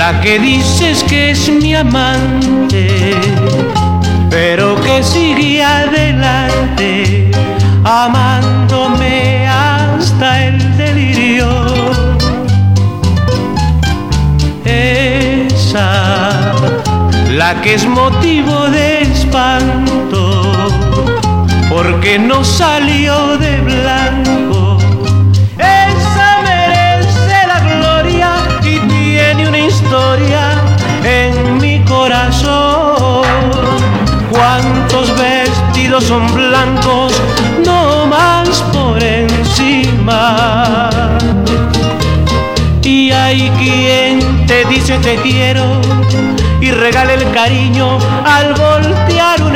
la que dices que es mi amante, pero que sigue adelante, amándome hasta el delirio. Esa, la que es motivo de espanto, porque no salió de blanco. Esa merece la gloria y tiene una historia en mi corazón. Cuántos vestidos son blancos, no más por encima. Y hay quien te dice te quiero y regala el cariño al voltear una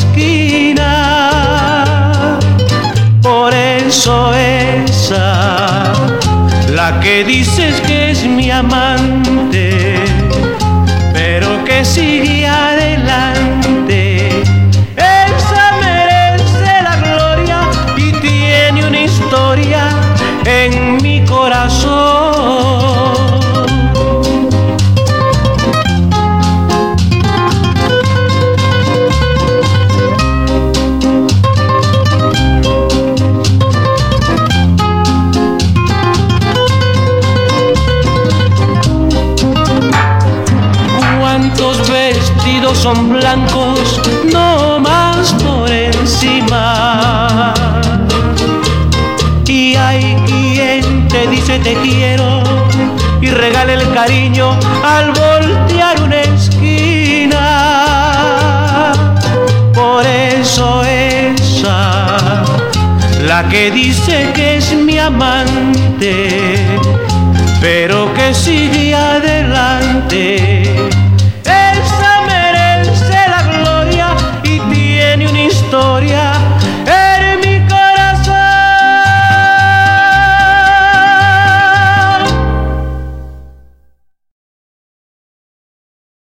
esquina. Por eso esa, la que dices que es mi amante, pero que sigue adelante, esa merece la gloria y tiene una historia en mi corazón. Cuántos vestidos son blancos, no más por encima. Y hay quien te dice te quiero y regala el cariño al voltear una esquina. Por eso esa, la que dice que es mi amante, pero